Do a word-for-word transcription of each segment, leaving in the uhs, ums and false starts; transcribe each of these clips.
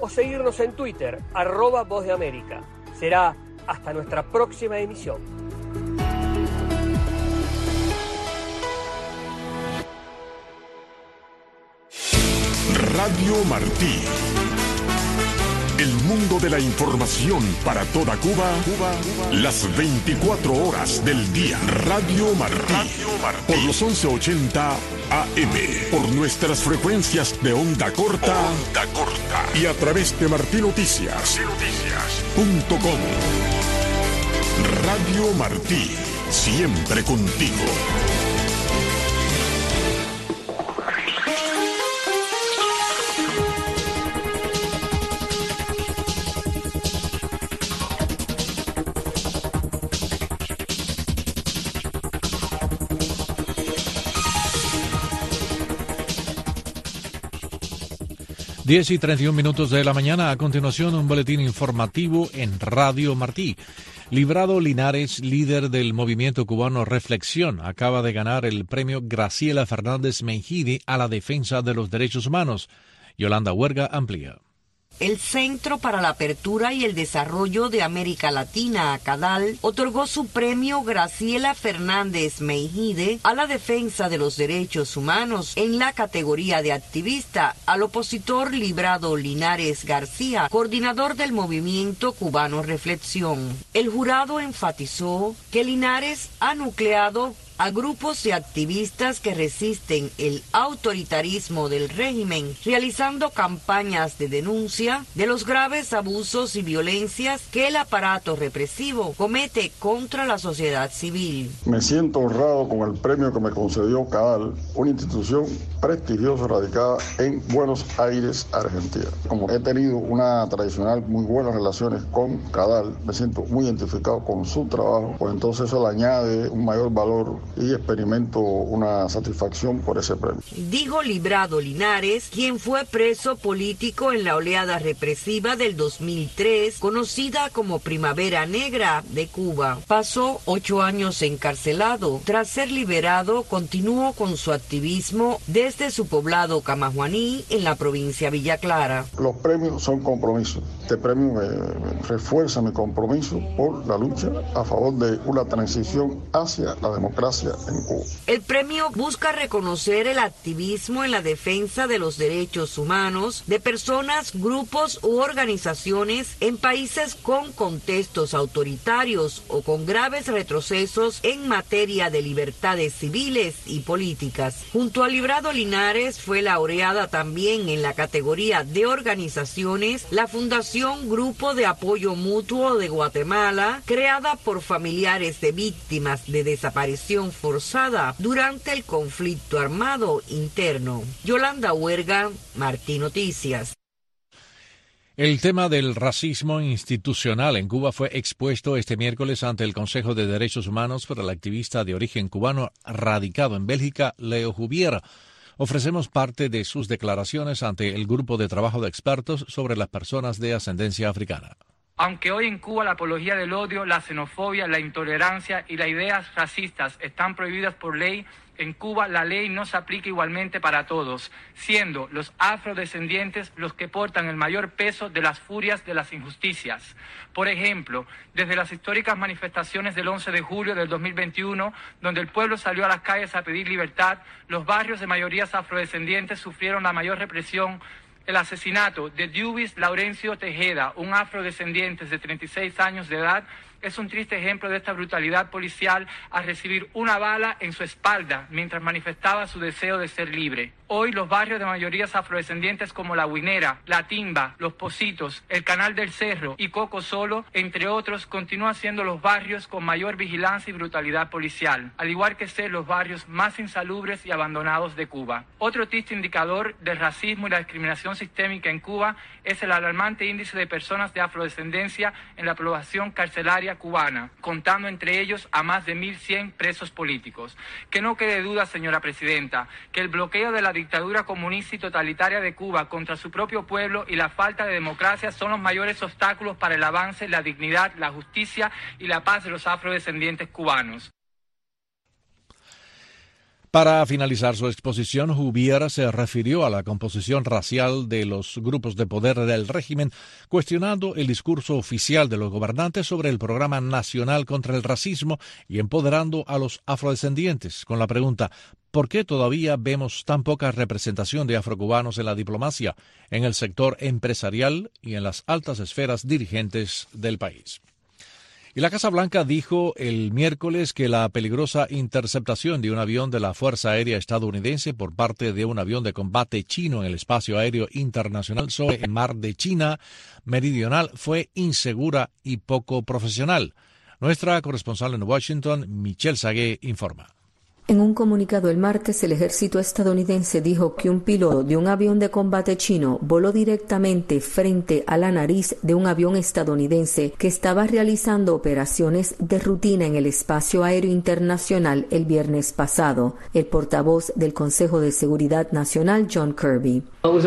o seguirnos en Twitter, arroba Voz de América. Será hasta nuestra próxima emisión. Radio Martí. El mundo de la información para toda Cuba, Cuba, Cuba, las veinticuatro horas del día. Radio Martí. Radio Martí. Por los once ochenta A M. Por nuestras frecuencias de onda corta. Onda corta. Y a través de martí noticias punto com. Radio Martí. Siempre contigo. diez y treinta y un minutos de la mañana. A continuación, un boletín informativo en Radio Martí. Librado Linares, líder del movimiento cubano Reflexión, acaba de ganar el premio Graciela Fernández Mejide a la defensa de los derechos humanos. Yolanda Huerga amplía. El Centro para la Apertura y el Desarrollo de América Latina, CADAL, otorgó su premio Graciela Fernández Mejide a la defensa de los derechos humanos en la categoría de activista al opositor Librado Linares García, coordinador del movimiento cubano Reflexión. El jurado enfatizó que Linares ha nucleado a grupos de activistas que resisten el autoritarismo del régimen, realizando campañas de denuncia de los graves abusos y violencias que el aparato represivo comete contra la sociedad civil. Me siento honrado con el premio que me concedió CADAL, una institución prestigiosa radicada en Buenos Aires, Argentina. Como he tenido una tradicional muy buenas relaciones con CADAL, me siento muy identificado con su trabajo, pues entonces eso le añade un mayor valor y experimento una satisfacción por ese premio. Dijo Librado Linares, quien fue preso político en la oleada represiva del dos mil tres, conocida como Primavera Negra de Cuba. Pasó ocho años encarcelado. Tras ser liberado, continuó con su activismo desde su poblado Camajuaní, en la provincia Villa Clara. Los premios son compromisos. Este premio me, me refuerza mi compromiso por la lucha a favor de una transición hacia la democracia en Cuba. El premio busca reconocer el activismo en la defensa de los derechos humanos de personas, grupos u organizaciones en países con contextos autoritarios o con graves retrocesos en materia de libertades civiles y políticas. Junto a Librado Linares fue laureada también en la categoría de organizaciones la Fundación Grupo de Apoyo Mutuo de Guatemala, creada por familiares de víctimas de desaparición forzada durante el conflicto armado interno. Yolanda Huerga, Martí Noticias. El tema del racismo institucional en Cuba fue expuesto este miércoles ante el Consejo de Derechos Humanos por el activista de origen cubano radicado en Bélgica, Leo Jubiera. Ofrecemos parte de sus declaraciones ante el grupo de trabajo de expertos sobre las personas de ascendencia africana. Aunque hoy en Cuba la apología del odio, la xenofobia, la intolerancia y las ideas racistas están prohibidas por ley, en Cuba la ley no se aplica igualmente para todos, siendo los afrodescendientes los que portan el mayor peso de las furias de las injusticias. Por ejemplo, desde las históricas manifestaciones del once de julio del dos mil veintiuno, donde el pueblo salió a las calles a pedir libertad, los barrios de mayorías afrodescendientes sufrieron la mayor represión. El asesinato de Dubis Laurencio Tejeda, un afrodescendiente de treinta y seis años de edad, es un triste ejemplo de esta brutalidad policial al recibir una bala en su espalda mientras manifestaba su deseo de ser libre. Hoy los barrios de mayorías afrodescendientes como La Guinera, La Timba, Los Pocitos, el Canal del Cerro y Coco Solo, entre otros, continúan siendo los barrios con mayor vigilancia y brutalidad policial, al igual que ser los barrios más insalubres y abandonados de Cuba. Otro triste indicador del racismo y la discriminación sistémica en Cuba es el alarmante índice de personas de afrodescendencia en la población carcelaria cubana, contando entre ellos a más de mil cien presos políticos. Que no quede duda, señora presidenta, que el bloqueo de la dictadura comunista y totalitaria de Cuba contra su propio pueblo y la falta de democracia son los mayores obstáculos para el avance, la dignidad, la justicia y la paz de los afrodescendientes cubanos. Para finalizar su exposición, Hubiera se refirió a la composición racial de los grupos de poder del régimen, cuestionando el discurso oficial de los gobernantes sobre el Programa Nacional contra el Racismo y empoderando a los afrodescendientes, con la pregunta: ¿por qué todavía vemos tan poca representación de afrocubanos en la diplomacia, en el sector empresarial y en las altas esferas dirigentes del país? Y la Casa Blanca dijo el miércoles que la peligrosa interceptación de un avión de la Fuerza Aérea estadounidense por parte de un avión de combate chino en el espacio aéreo internacional sobre el mar de China Meridional fue insegura y poco profesional. Nuestra corresponsal en Washington, Michelle Sagué, informa. En un comunicado el martes, el ejército estadounidense dijo que un piloto de un avión de combate chino voló directamente frente a la nariz de un avión estadounidense que estaba realizando operaciones de rutina en el espacio aéreo internacional el viernes pasado. El portavoz del Consejo de Seguridad Nacional, John Kirby.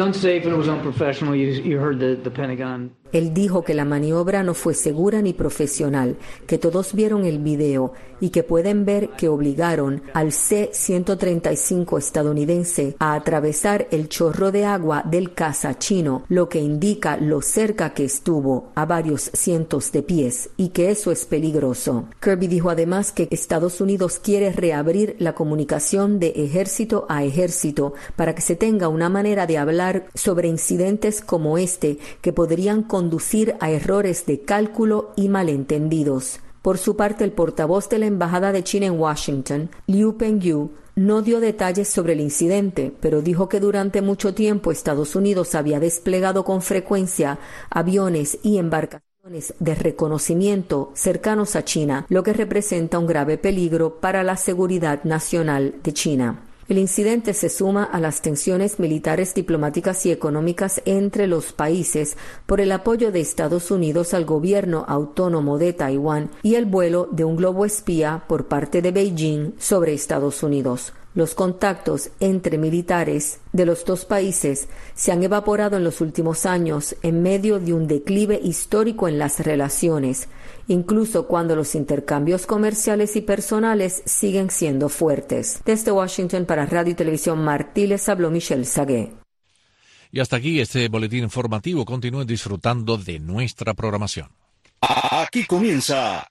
Él dijo que la maniobra no fue segura ni profesional, que todos vieron el video y que pueden ver que obligaron al C ciento treinta y cinco estadounidense a atravesar el chorro de agua del caza chino, lo que indica lo cerca que estuvo, a varios cientos de pies, y que eso es peligroso. Kirby dijo además que Estados Unidos quiere reabrir la comunicación de ejército a ejército para que se tenga una manera de hablar sobre incidentes como este que podrían conducir a errores de cálculo y malentendidos. Por su parte, el portavoz de la Embajada de China en Washington, Liu Pengyu, no dio detalles sobre el incidente, pero dijo que durante mucho tiempo Estados Unidos había desplegado con frecuencia aviones y embarcaciones de reconocimiento cercanos a China, lo que representa un grave peligro para la seguridad nacional de China. El incidente se suma a las tensiones militares, diplomáticas y económicas entre los países por el apoyo de Estados Unidos al gobierno autónomo de Taiwán y el vuelo de un globo espía por parte de Beijing sobre Estados Unidos. Los contactos entre militares de los dos países se han evaporado en los últimos años en medio de un declive histórico en las relaciones, incluso cuando los intercambios comerciales y personales siguen siendo fuertes. Desde Washington para Radio y Televisión Martí les habló Michelle Sagué. Y hasta aquí este boletín informativo. Continúen disfrutando de nuestra programación. Aquí comienza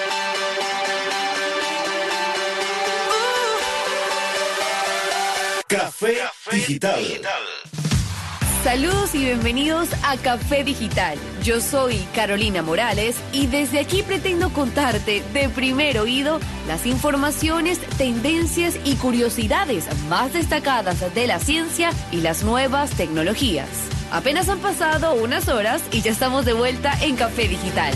Café Digital. Saludos y bienvenidos a Café Digital. Yo soy Carolina Morales y desde aquí pretendo contarte de primer oído las informaciones, tendencias y curiosidades más destacadas de la ciencia y las nuevas tecnologías. Apenas han pasado unas horas y ya estamos de vuelta en Café Digital.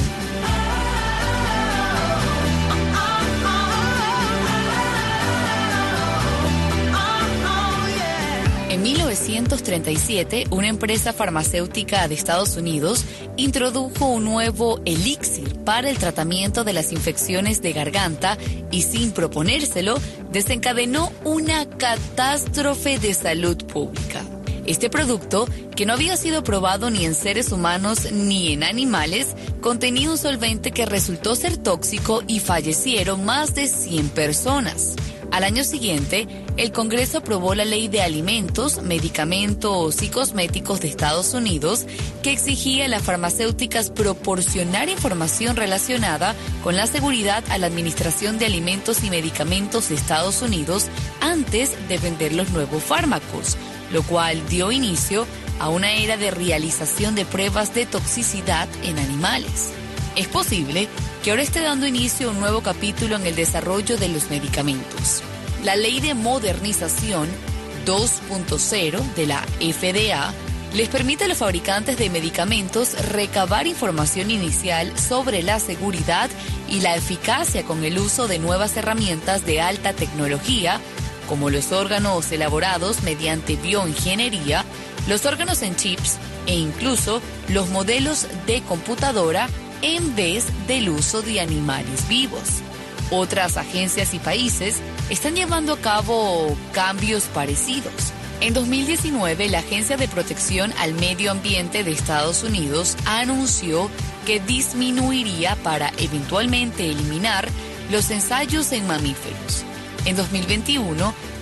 En mil novecientos treinta y siete, una empresa farmacéutica de Estados Unidos introdujo un nuevo elixir para el tratamiento de las infecciones de garganta y, sin proponérselo, desencadenó una catástrofe de salud pública. Este producto, que no había sido probado ni en seres humanos ni en animales, contenía un solvente que resultó ser tóxico y fallecieron más de cien personas. Al año siguiente, el Congreso aprobó la Ley de Alimentos, Medicamentos y Cosméticos de Estados Unidos, que exigía a las farmacéuticas proporcionar información relacionada con la seguridad a la Administración de Alimentos y Medicamentos de Estados Unidos antes de vender los nuevos fármacos, lo cual dio inicio a una era de realización de pruebas de toxicidad en animales. Es posible que ahora esté dando inicio a un nuevo capítulo en el desarrollo de los medicamentos. La Ley de Modernización dos punto cero de la F D A les permite a los fabricantes de medicamentos recabar información inicial sobre la seguridad y la eficacia con el uso de nuevas herramientas de alta tecnología, como los órganos elaborados mediante bioingeniería, los órganos en chips e incluso los modelos de computadora en vez del uso de animales vivos. Otras agencias y países están llevando a cabo cambios parecidos. En dos mil diecinueve, la Agencia de Protección al Medio Ambiente de Estados Unidos anunció que disminuiría para eventualmente eliminar los ensayos en mamíferos. En dos mil veintiuno,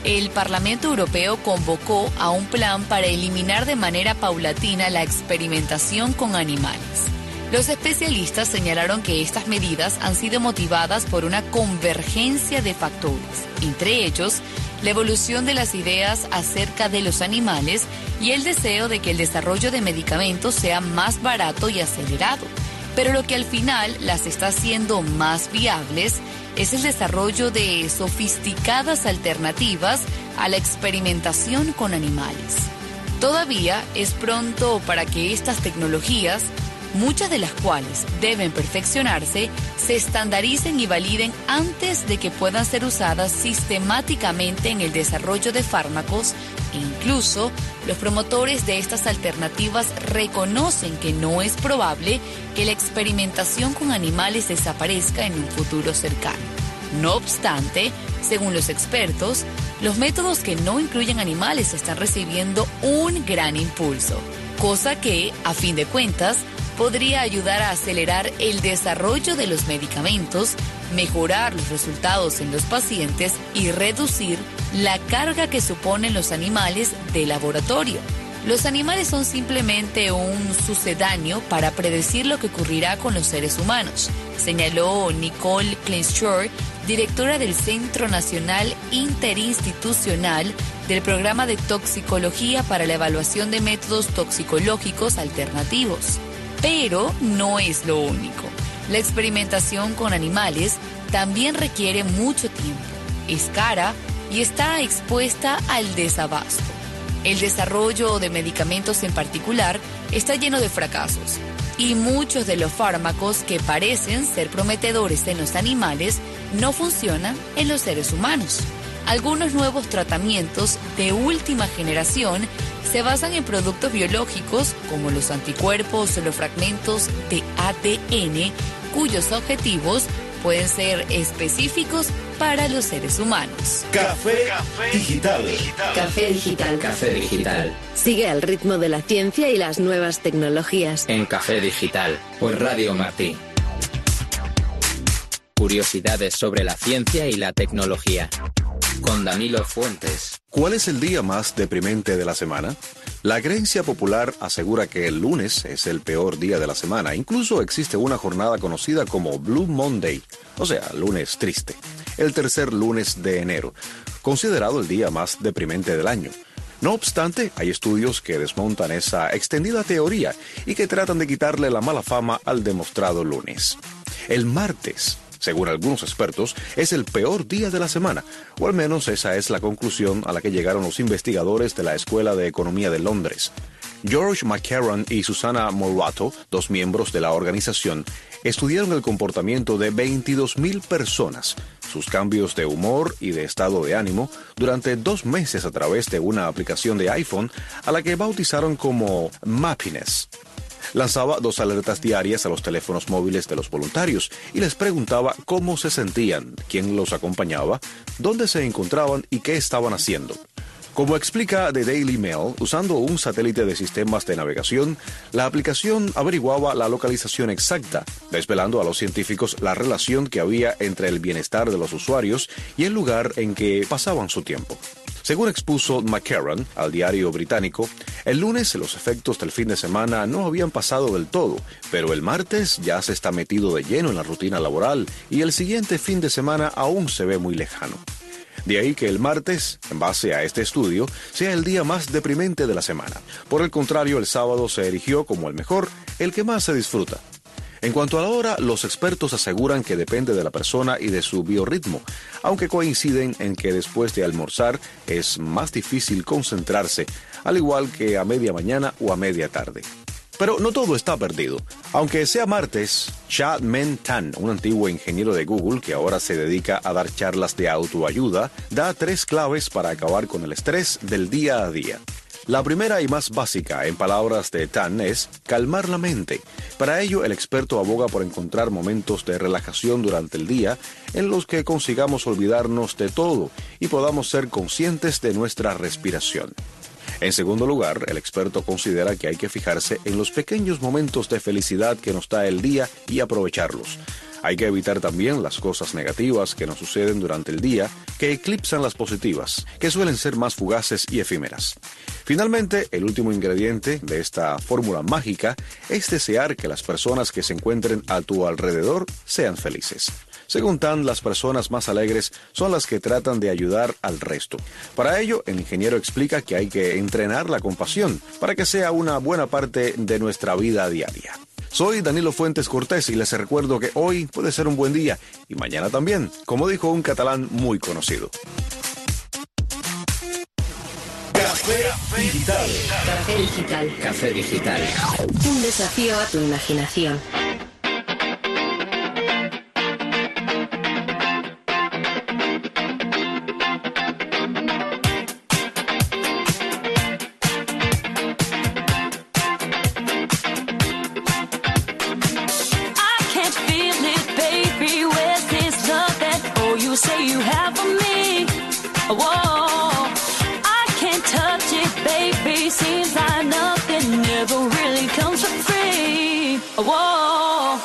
el Parlamento Europeo convocó a un plan para eliminar de manera paulatina la experimentación con animales. Los especialistas señalaron que estas medidas han sido motivadas por una convergencia de factores, entre ellos la evolución de las ideas acerca de los animales y el deseo de que el desarrollo de medicamentos sea más barato y acelerado. Pero lo que al final las está haciendo más viables es el desarrollo de sofisticadas alternativas a la experimentación con animales. Todavía es pronto para que estas tecnologías, muchas de las cuales deben perfeccionarse, se estandaricen y validen antes de que puedan ser usadas sistemáticamente en el desarrollo de fármacos, e incluso los promotores de estas alternativas reconocen que no es probable que la experimentación con animales desaparezca en un futuro cercano. No obstante, según los expertos, los métodos que no incluyen animales están recibiendo un gran impulso, cosa que, a fin de cuentas, podría ayudar a acelerar el desarrollo de los medicamentos, mejorar los resultados en los pacientes y reducir la carga que suponen los animales de laboratorio. Los animales son simplemente un sucedáneo para predecir lo que ocurrirá con los seres humanos, señaló Nicole Kleinschor, directora del Centro Nacional Interinstitucional del Programa de Toxicología para la Evaluación de Métodos Toxicológicos Alternativos. Pero no es lo único. La experimentación con animales también requiere mucho tiempo, es cara y está expuesta al desabasto. El desarrollo de medicamentos en particular está lleno de fracasos y muchos de los fármacos que parecen ser prometedores en los animales no funcionan en los seres humanos. Algunos nuevos tratamientos de última generación se basan en productos biológicos como los anticuerpos o los fragmentos de A D N, cuyos objetivos pueden ser específicos para los seres humanos. Café, Café digital. Café digital. Café digital. Sigue al ritmo de la ciencia y las nuevas tecnologías. En Café Digital, por Radio Martí. Curiosidades sobre la ciencia y la tecnología. Con Danilo Fuentes. ¿Cuál es el día más deprimente de la semana? La creencia popular asegura que el lunes es el peor día de la semana. Incluso existe una jornada conocida como Blue Monday, o sea, lunes triste. El tercer lunes de enero, considerado el día más deprimente del año. No obstante, hay estudios que desmontan esa extendida teoría y que tratan de quitarle la mala fama al demostrado lunes. El martes, según algunos expertos, es el peor día de la semana, o al menos esa es la conclusión a la que llegaron los investigadores de la Escuela de Economía de Londres. George McCarron y Susana Morato, dos miembros de la organización, estudiaron el comportamiento de veintidós mil personas, sus cambios de humor y de estado de ánimo durante dos meses a través de una aplicación de iPhone a la que bautizaron como Mappiness. Lanzaba dos alertas diarias a los teléfonos móviles de los voluntarios y les preguntaba cómo se sentían, quién los acompañaba, dónde se encontraban y qué estaban haciendo. Como explica The Daily Mail, usando un satélite de sistemas de navegación, la aplicación averiguaba la localización exacta, desvelando a los científicos la relación que había entre el bienestar de los usuarios y el lugar en que pasaban su tiempo. Según expuso McCarron al diario británico, el lunes los efectos del fin de semana no habían pasado del todo, pero el martes ya se está metido de lleno en la rutina laboral y el siguiente fin de semana aún se ve muy lejano. De ahí que el martes, en base a este estudio, sea el día más deprimente de la semana. Por el contrario, el sábado se erigió como el mejor, el que más se disfruta. En cuanto a la hora, los expertos aseguran que depende de la persona y de su biorritmo, aunque coinciden en que después de almorzar es más difícil concentrarse, al igual que a media mañana o a media tarde. Pero no todo está perdido. Aunque sea martes, Chad Men Tan, un antiguo ingeniero de Google que ahora se dedica a dar charlas de autoayuda, da tres claves para acabar con el estrés del día a día. La primera y más básica, en palabras de Tan, es calmar la mente. Para ello, el experto aboga por encontrar momentos de relajación durante el día en los que consigamos olvidarnos de todo y podamos ser conscientes de nuestra respiración. En segundo lugar, el experto considera que hay que fijarse en los pequeños momentos de felicidad que nos da el día y aprovecharlos. Hay que evitar también las cosas negativas que nos suceden durante el día, que eclipsan las positivas, que suelen ser más fugaces y efímeras. Finalmente, el último ingrediente de esta fórmula mágica es desear que las personas que se encuentren a tu alrededor sean felices. Según Tan, las personas más alegres son las que tratan de ayudar al resto. Para ello, el ingeniero explica que hay que entrenar la compasión para que sea una buena parte de nuestra vida diaria. Soy Danilo Fuentes Cortés y les recuerdo que hoy puede ser un buen día y mañana también, como dijo un catalán muy conocido. Café Digital. Café Digital. Café Digital. Un desafío a tu imaginación. Say you have for me. Whoa, I can't touch it, baby. Seems like nothing never really comes for free. Whoa.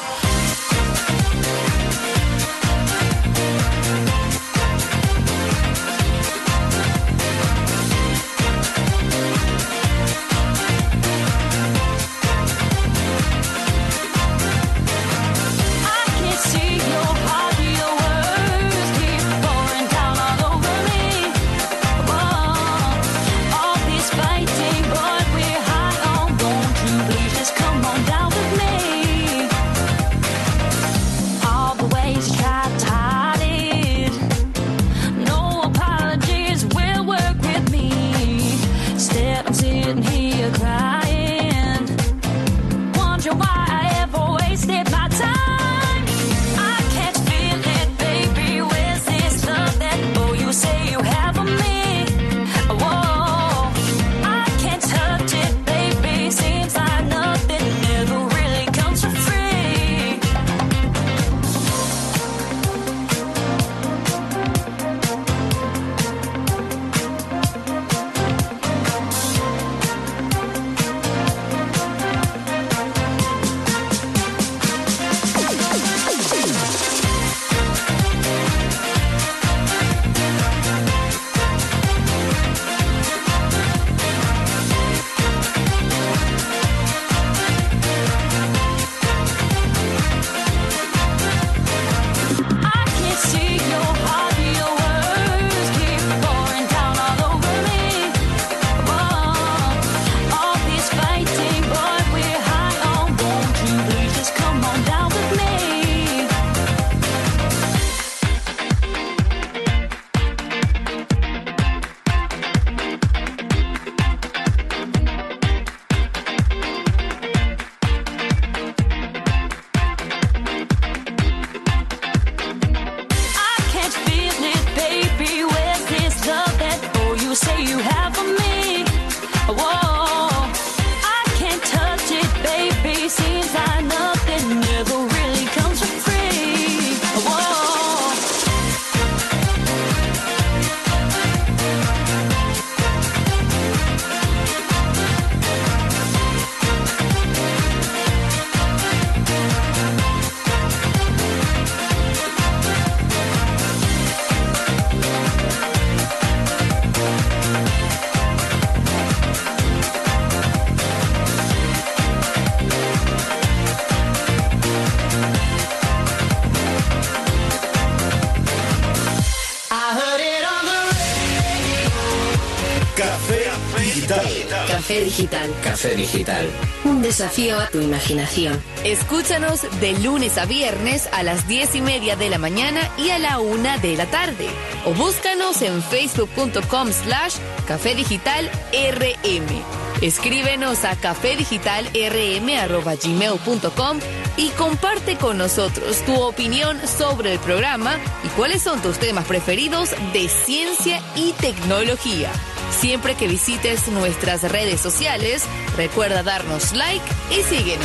Café Digital. Café Digital. Un desafío a tu imaginación. Escúchanos de lunes a viernes a las diez y media de la mañana y a la una de la tarde. O búscanos en facebook.com slash Café Digital RM. Escríbenos a cafedigitalrm arroba gmail punto com y comparte con nosotros tu opinión sobre el programa y cuáles son tus temas preferidos de ciencia y tecnología. Siempre que visites nuestras redes sociales, recuerda darnos like y síguenos.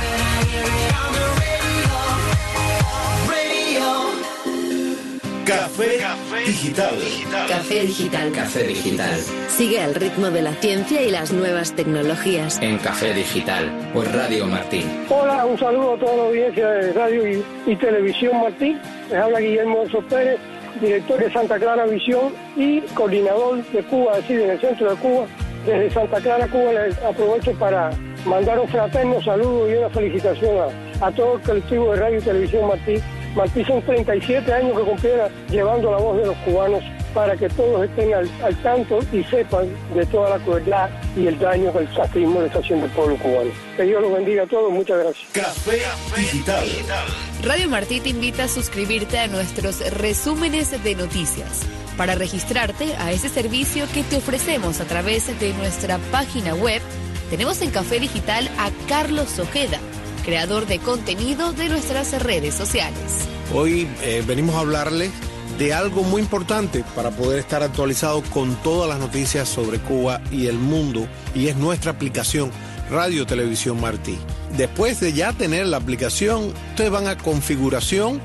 Café Café, Café Digital. Café Digital. Café Digital. Sigue al ritmo de la ciencia y las nuevas tecnologías. En Café Digital, por Radio Martín. Hola, un saludo a toda la audiencia de Radio y, y Televisión Martín. Les habla Guillermo Elso Pérez, director de Santa Clara Visión y coordinador de Cuba, es decir, en el centro de Cuba. Desde Santa Clara, Cuba, les aprovecho para mandar un fraterno saludo y una felicitación a, a todo el colectivo de Radio y Televisión Martín. Martín son treinta y siete años que cumpliera llevando la voz de los cubanos para que todos estén al, al tanto y sepan de toda la crueldad y el daño que el castrismo le está haciendo al pueblo cubano. Que Dios los bendiga a todos, muchas gracias. Café Digital. Radio Martí te invita a suscribirte a nuestros resúmenes de noticias para registrarte a ese servicio que te ofrecemos a través de nuestra página web. Tenemos en Café Digital a Carlos Ojeda, creador de contenido de nuestras redes sociales. Hoy eh, venimos a hablarles de algo muy importante para poder estar actualizado con todas las noticias sobre Cuba y el mundo, y es nuestra aplicación Radio Televisión Martí. Después de ya tener la aplicación, ustedes van a configuración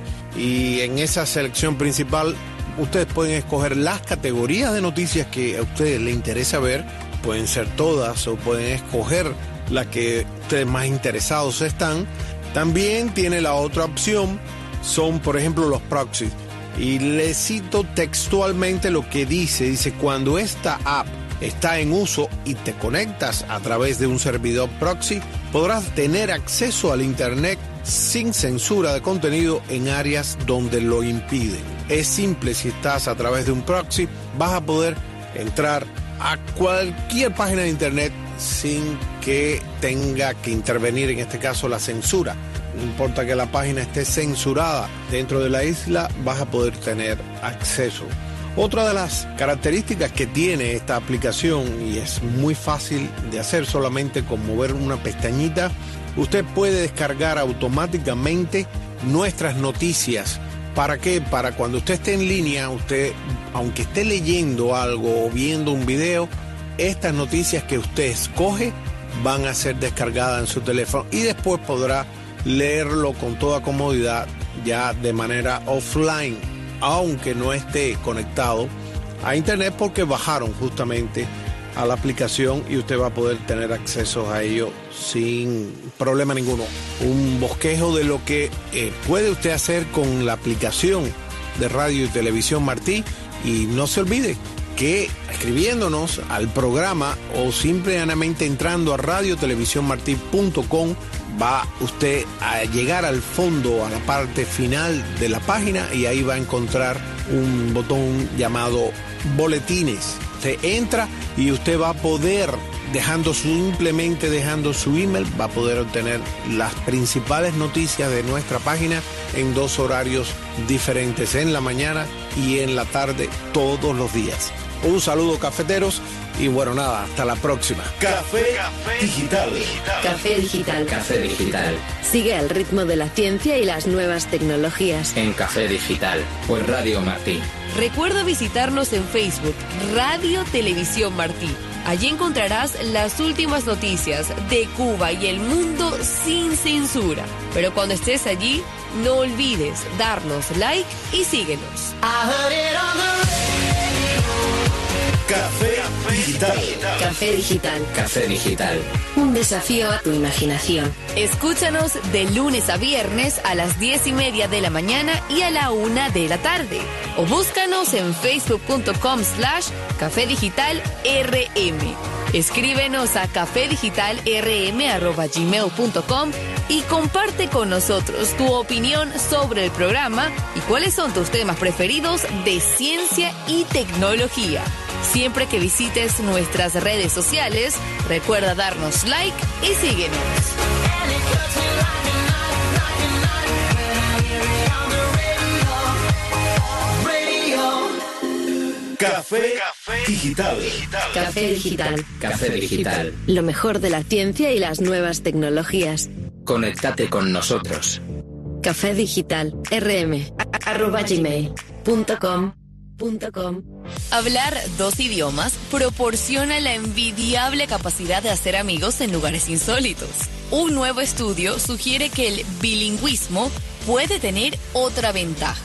y en esa selección principal ustedes pueden escoger las categorías de noticias que a ustedes les interesa ver. Pueden ser todas o pueden escoger la que ustedes más interesados están. También tiene la otra opción, son por ejemplo los proxies. Y le cito textualmente lo que dice, dice, cuando esta app está en uso y te conectas a través de un servidor proxy, podrás tener acceso al internet sin censura de contenido en áreas donde lo impiden. Es simple, si estás a través de un proxy, vas a poder entrar a cualquier página de internet sin que tenga que intervenir, en este caso, la censura. No importa que la página esté censurada dentro de la isla, vas a poder tener acceso. Otra de las características que tiene esta aplicación, y es muy fácil de hacer solamente con mover una pestañita, usted puede descargar automáticamente nuestras noticias. ¿Para qué? Para cuando usted esté en línea, usted, aunque esté leyendo algo o viendo un video, estas noticias que usted escoge van a ser descargadas en su teléfono y después podrá leerlo con toda comodidad ya de manera offline, aunque no esté conectado a internet, porque bajaron justamente a la aplicación y usted va a poder tener acceso a ello sin problema ninguno. Un bosquejo de lo que eh, puede usted hacer con la aplicación de Radio y Televisión Martí, y no se olvide que escribiéndonos al programa o simplemente entrando a radio televisión martí punto com va usted a llegar al fondo, a la parte final de la página, y ahí va a encontrar un botón llamado boletines. Usted entra y usted va a poder, dejando simplemente dejando su email, va a poder obtener las principales noticias de nuestra página en dos horarios diferentes, en la mañana y en la tarde, todos los días. Un saludo, cafeteros, y bueno, nada, hasta la próxima. Café, Café Digital. Café Digital. Café Digital. Sigue al ritmo de la ciencia y las nuevas tecnologías. En Café Digital, por Radio Martí. Recuerda visitarnos en Facebook, Radio Televisión Martí. Allí encontrarás las últimas noticias de Cuba y el mundo sin censura. Pero cuando estés allí, no olvides darnos like y síguenos. Café Digital. Café Digital. Café Digital. Un desafío a tu imaginación. Escúchanos de lunes a viernes a las diez y media de la mañana y a la una de la tarde. O búscanos en facebook punto com slash café digital rm. Escríbenos a cafedigitalrm arroba gmail punto com y comparte con nosotros tu opinión sobre el programa y cuáles son tus temas preferidos de ciencia y tecnología. Siempre que visites nuestras redes sociales, recuerda darnos like y síguenos. Café, Café Digital. Café Digital. Café Digital. Lo mejor de la ciencia y las nuevas tecnologías. Conéctate con nosotros. Café Digital rm arroba gmail punto com punto com. Hablar dos idiomas proporciona la envidiable capacidad de hacer amigos en lugares insólitos. Un nuevo estudio sugiere que el bilingüismo puede tener otra ventaja: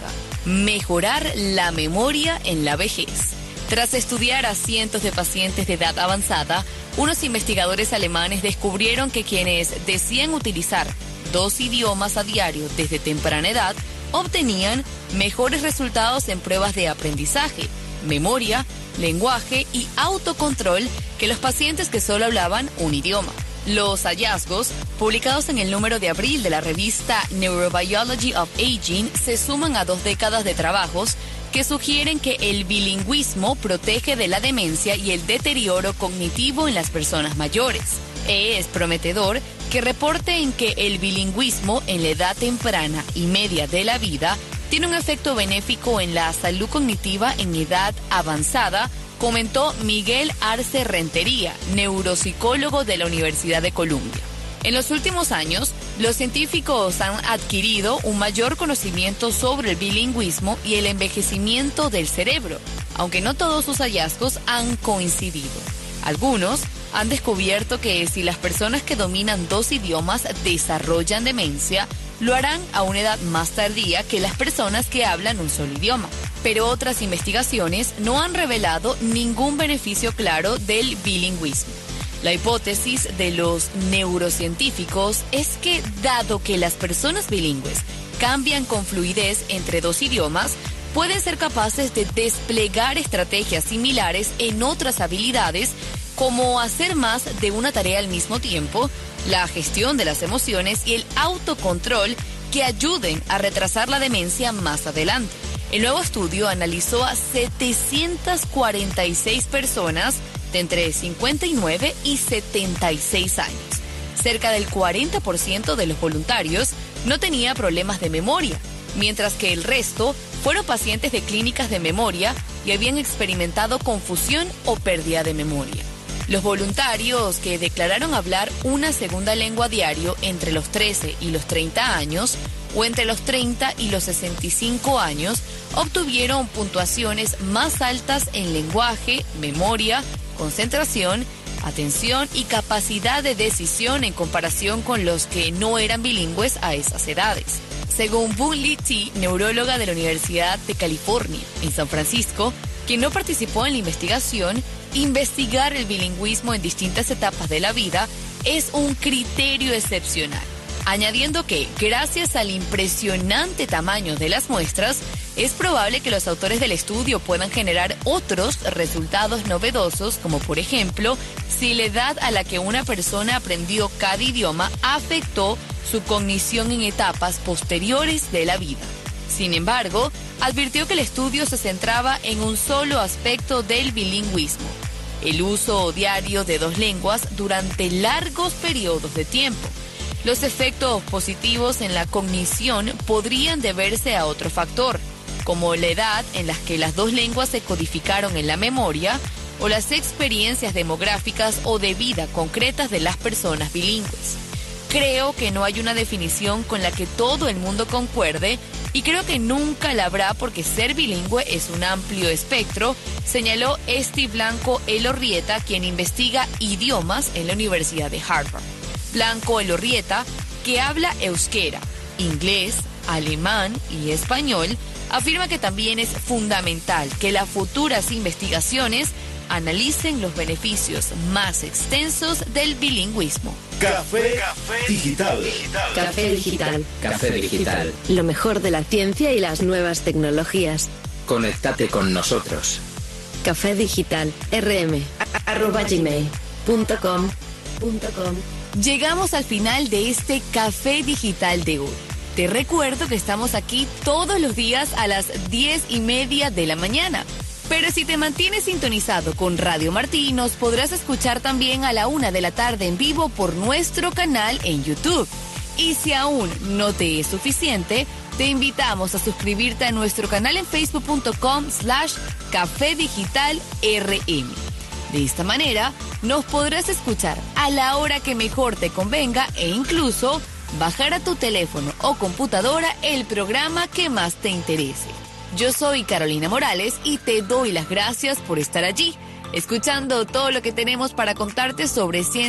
mejorar la memoria en la vejez. Tras estudiar a cientos de pacientes de edad avanzada, unos investigadores alemanes descubrieron que quienes decían utilizar dos idiomas a diario desde temprana edad obtenían mejores resultados en pruebas de aprendizaje, memoria, lenguaje y autocontrol que los pacientes que solo hablaban un idioma. Los hallazgos, publicados en el número de abril de la revista Neurobiology of Aging, se suman a dos décadas de trabajos que sugieren que el bilingüismo protege de la demencia y el deterioro cognitivo en las personas mayores. Es prometedor que reporten que el bilingüismo en la edad temprana y media de la vida tiene un efecto benéfico en la salud cognitiva en edad avanzada, comentó Miguel Arce Rentería, neuropsicólogo de la Universidad de Columbia. En los últimos años, los científicos han adquirido un mayor conocimiento sobre el bilingüismo y el envejecimiento del cerebro, aunque no todos sus hallazgos han coincidido. Algunos han descubierto que si las personas que dominan dos idiomas desarrollan demencia, lo harán a una edad más tardía que las personas que hablan un solo idioma. Pero otras investigaciones no han revelado ningún beneficio claro del bilingüismo. La hipótesis de los neurocientíficos es que, dado que las personas bilingües cambian con fluidez entre dos idiomas, pueden ser capaces de desplegar estrategias similares en otras habilidades, como hacer más de una tarea al mismo tiempo, la gestión de las emociones y el autocontrol que ayuden a retrasar la demencia más adelante. El nuevo estudio analizó a setecientas cuarenta y seis personas de entre cincuenta y nueve y setenta y seis años. Cerca del cuarenta por ciento de los voluntarios no tenía problemas de memoria, mientras que el resto fueron pacientes de clínicas de memoria y habían experimentado confusión o pérdida de memoria. Los voluntarios que declararon hablar una segunda lengua diario entre los trece y los treinta años o entre los treinta y los sesenta y cinco años obtuvieron puntuaciones más altas en lenguaje, memoria, concentración, atención y capacidad de decisión en comparación con los que no eran bilingües a esas edades. Según Boon Lee T, neuróloga de la Universidad de California en San Francisco, quien no participó en la investigación, investigar el bilingüismo en distintas etapas de la vida es un criterio excepcional, añadiendo que, gracias al impresionante tamaño de las muestras, es probable que los autores del estudio puedan generar otros resultados novedosos, como por ejemplo, si la edad a la que una persona aprendió cada idioma afectó su cognición en etapas posteriores de la vida. Sin embargo, advirtió que el estudio se centraba en un solo aspecto del bilingüismo: el uso diario de dos lenguas durante largos periodos de tiempo. Los efectos positivos en la cognición podrían deberse a otro factor, como la edad en la que las dos lenguas se codificaron en la memoria o las experiencias demográficas o de vida concretas de las personas bilingües. Creo que no hay una definición con la que todo el mundo concuerde y creo que nunca la habrá porque ser bilingüe es un amplio espectro, señaló Esti Blanco Elorrieta, quien investiga idiomas en la Universidad de Harvard. Blanco Elorrieta, que habla euskera, inglés, alemán y español, afirma que también es fundamental que las futuras investigaciones analicen los beneficios más extensos del bilingüismo. Café, Café Digital. Café Digital. Café Digital. Lo mejor de la ciencia y las nuevas tecnologías. Conéctate con nosotros. Café Digital. rm arroba gmail punto com punto com. Llegamos al final de este Café Digital de hoy. Te recuerdo que estamos aquí todos los días a las diez y media de la mañana. Pero si te mantienes sintonizado con Radio Martí, nos podrás escuchar también a la una de la tarde en vivo por nuestro canal en YouTube. Y si aún no te es suficiente, te invitamos a suscribirte a nuestro canal en facebook punto com slash café digital rm. De esta manera, nos podrás escuchar a la hora que mejor te convenga e incluso bajar a tu teléfono o computadora el programa que más te interese. Yo soy Carolina Morales y te doy las gracias por estar allí, escuchando todo lo que tenemos para contarte sobre ciencia